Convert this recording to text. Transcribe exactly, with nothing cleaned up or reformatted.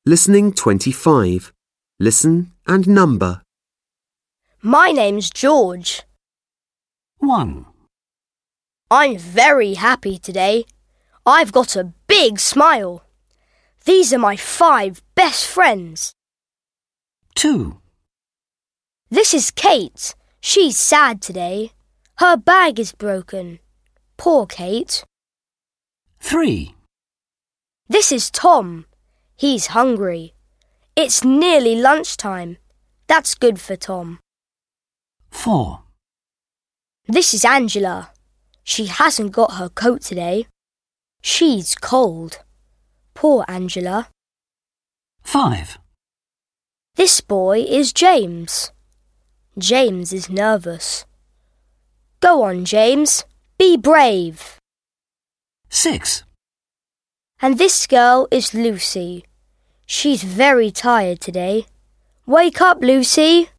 Listening twenty-five. Listen and number. My name's George. One, I'm very happy today. I've got a big smile. These are my five best friends. two, This is Kate. She's sad today. Her bag is broken. Poor Kate. three, This is Tom. He's hungry. It's nearly lunchtime. That's good for Tom. four, This is Angela. She hasn't got her coat today. She's cold. Poor Angela. five, This boy is James. James is nervous. Go on, James. Be brave. six, And this girl is Lucy. She's very tired today. Wake up, Lucy.